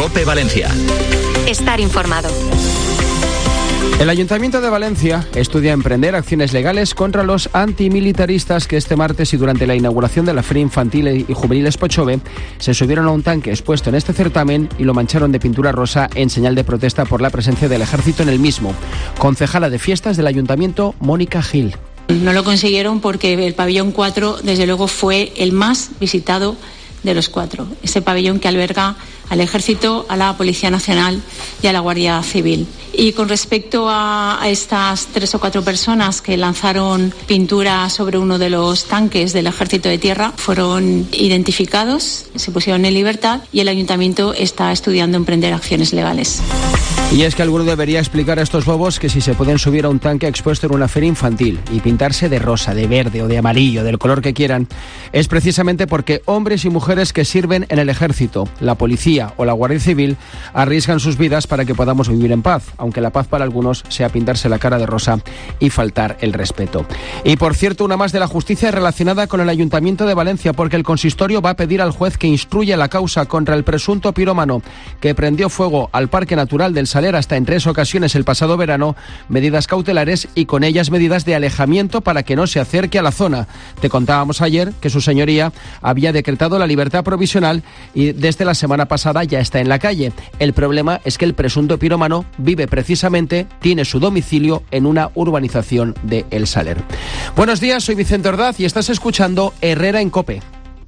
COPE Valencia. Estar informado. El Ayuntamiento de Valencia estudia emprender acciones legales contra los antimilitaristas que este martes y durante la inauguración de la Feria Infantil y Juvenil Expochove se subieron a un tanque expuesto en este certamen y lo mancharon de pintura rosa en señal de protesta por la presencia del ejército en el mismo. Concejala de Fiestas del Ayuntamiento, Mónica Gil. No lo consiguieron porque el pabellón 4, desde luego, fue el más visitado de los 4. Ese pabellón que alberga al Ejército, a la Policía Nacional y a la Guardia Civil. Y con respecto a estas 3 o 4 personas que lanzaron pintura sobre uno de los tanques del Ejército de Tierra, fueron identificados, se pusieron en libertad y el Ayuntamiento está estudiando emprender acciones legales. Y es que alguno debería explicar a estos bobos que si se pueden subir a un tanque expuesto en una feria infantil y pintarse de rosa, de verde o de amarillo, del color que quieran, es precisamente porque hombres y mujeres que sirven en el Ejército, la Policía o la Guardia Civil arriesgan sus vidas para que podamos vivir en paz, aunque la paz para algunos sea pintarse la cara de rosa y faltar el respeto. Y por cierto, una más de la justicia relacionada con el Ayuntamiento de Valencia, porque el consistorio va a pedir al juez que instruya la causa contra el presunto pirómano que prendió fuego al Parque Natural del Saler hasta en 3 ocasiones el pasado verano, medidas cautelares y con ellas medidas de alejamiento para que no se acerque a la zona. Te contábamos ayer que su señoría había decretado la libertad provisional y desde la semana pasada ya está en la calle. El problema es que el presunto pirómano vive precisamente, tiene su domicilio en una urbanización de El Saler. Buenos días, soy Vicente Ordaz y estás escuchando Herrera en COPE.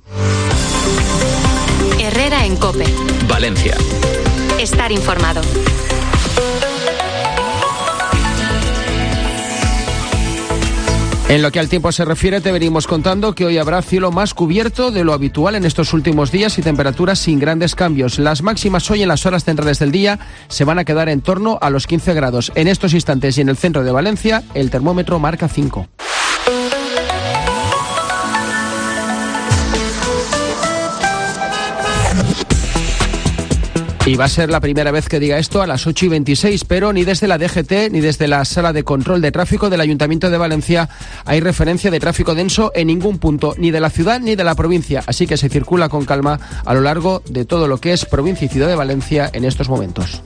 Herrera en COPE. Valencia. Estar informado. En lo que al tiempo se refiere, te venimos contando que hoy habrá cielo más cubierto de lo habitual en estos últimos días y temperaturas sin grandes cambios. Las máximas hoy en las horas centrales del día se van a quedar en torno a los 15 grados. En estos instantes y en el centro de Valencia, el termómetro marca 5. Y va a ser la primera vez que diga esto a las 8:26, pero ni desde la DGT ni desde la Sala de Control de Tráfico del Ayuntamiento de Valencia hay referencia de tráfico denso en ningún punto, ni de la ciudad ni de la provincia. Así que se circula con calma a lo largo de todo lo que es provincia y ciudad de Valencia en estos momentos.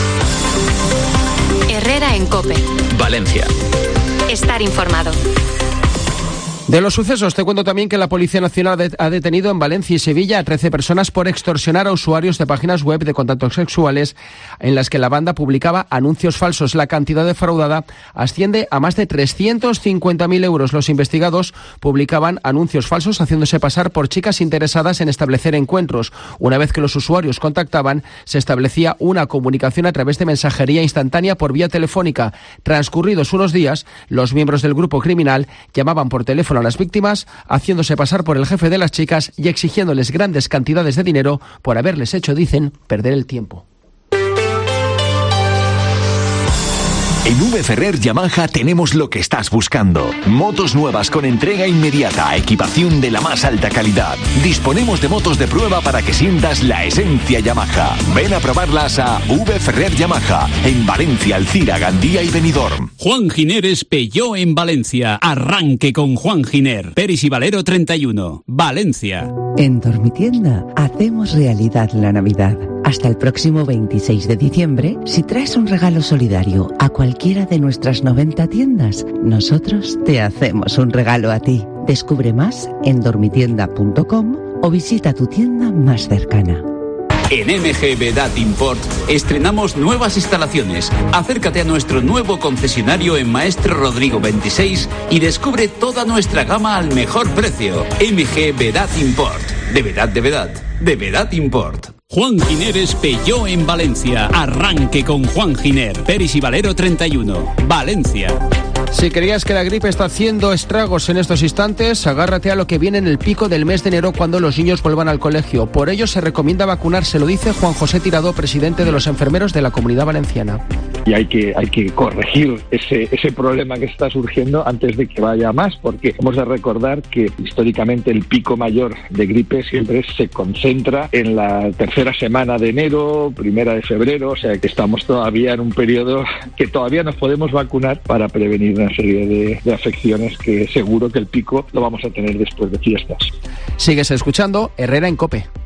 Herrera en COPE. Valencia. Estar informado. De los sucesos, te cuento también que la Policía Nacional ha detenido en Valencia y Sevilla a 13 personas por extorsionar a usuarios de páginas web de contactos sexuales en las que la banda publicaba anuncios falsos. La cantidad defraudada asciende a más de 350.000 euros. Los investigados publicaban anuncios falsos haciéndose pasar por chicas interesadas en establecer encuentros. Una vez que los usuarios contactaban, se establecía una comunicación a través de mensajería instantánea por vía telefónica. Transcurridos unos días, los miembros del grupo criminal llamaban por teléfono a las víctimas, haciéndose pasar por el jefe de las chicas y exigiéndoles grandes cantidades de dinero por haberles hecho, dicen, perder el tiempo. En V Ferrer Yamaha tenemos lo que estás buscando. Motos nuevas con entrega inmediata, equipación de la más alta calidad. Disponemos de motos de prueba para que sientas la esencia Yamaha. Ven a probarlas a V Ferrer Yamaha, en Valencia, Alcira, Gandía y Benidorm. Juan Giner es Peugeot en Valencia. Arranque con Juan Giner. Peris y Valero 31, Valencia. En Dormitienda hacemos realidad la Navidad. Hasta el próximo 26 de diciembre, si traes un regalo solidario a cualquiera de nuestras 90 tiendas, nosotros te hacemos un regalo a ti. Descubre más en dormitienda.com o visita tu tienda más cercana. En MG Vedat Import estrenamos nuevas instalaciones. Acércate a nuestro nuevo concesionario en Maestro Rodrigo 26 y descubre toda nuestra gama al mejor precio. MG Vedat Import. De verdad, de verdad. De Vedat Import. Juan Giner es Peugeot en Valencia. Arranque con Juan Giner. Peris y Valero 31, Valencia. Si creías que la gripe está haciendo estragos en estos instantes, agárrate a lo que viene en el pico del mes de enero cuando los niños vuelvan al colegio. Por ello se recomienda vacunarse, lo dice Juan José Tirado, presidente de los enfermeros de la Comunidad Valenciana. Y hay que corregir ese problema que está surgiendo antes de que vaya más, porque hemos de recordar que históricamente el pico mayor de gripe siempre se concentra en la tercera semana de enero, primera de febrero, o sea que estamos todavía en un periodo que todavía nos podemos vacunar para prevenir una serie de afecciones que seguro que el pico lo vamos a tener después de fiestas. Sigues escuchando Herrera en COPE.